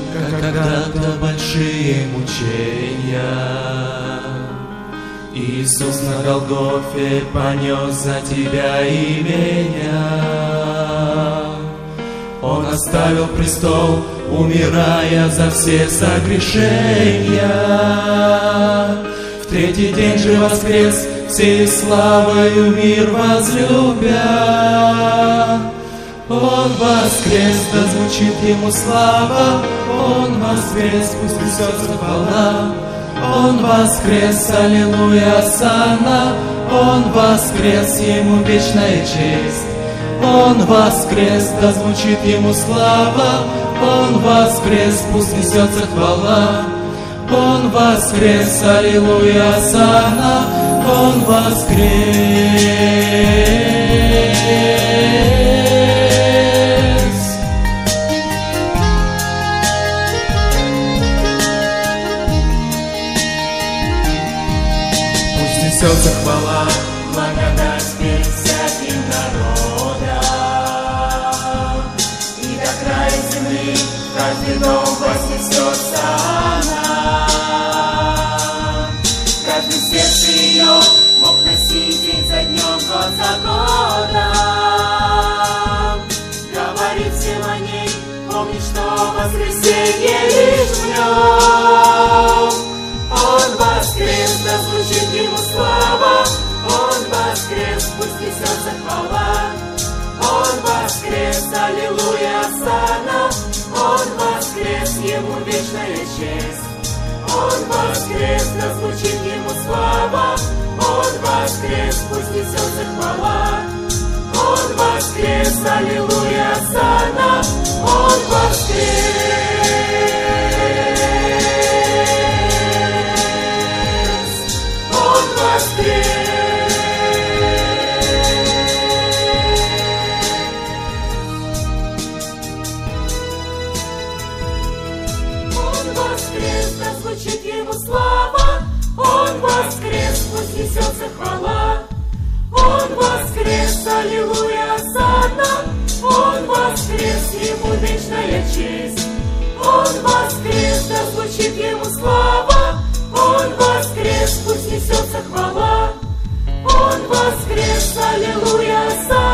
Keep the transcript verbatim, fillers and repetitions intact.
как когда-то большие мучения Иисус на Голгофе понес за тебя и меня. Он оставил престол, умирая за все согрешения. В третий день же воскрес, всей славою мир возлюбя. Он воскрес, да звучит ему слава. Он воскрес, пусть несется хвала. Он воскрес, аллилуйя, осанна. Он воскрес, ему вечная честь. Он воскрес, да звучит ему слава. Он воскрес, пусть несется хвала. Он воскрес, аллилуйя, осанна. Он воскрес. Пусть несется хвала, благодать перед всяким народом, и до края земли в каждый дом вознесется она. Каждый сердце ее мог носить день за днем, год за годом. Говорит всем о ней, помни, что воскресенье лишь в нем. Он воскрес, да звучит ему слава. Он воскрес, пусть несется хвала. Он воскрес, аллилуйя, осанна. Он воскрес, ему вечная честь. Он воскрес, да звучит ему слава. Он воскрес, пусть несется хвала. Он воскрес, аллилуйя, осанна. Он воскрес. Он воскрес. Воскрес, да звучит ему слава. Он воскрес, пусть несется хвала. Он воскрес, аллилуйя, осанна. Он воскрес, ему вечная честь. Он воскрес, да звучит ему слава. Он воскрес, пусть несется хвала. Он воскрес, аллилуйя, осанна.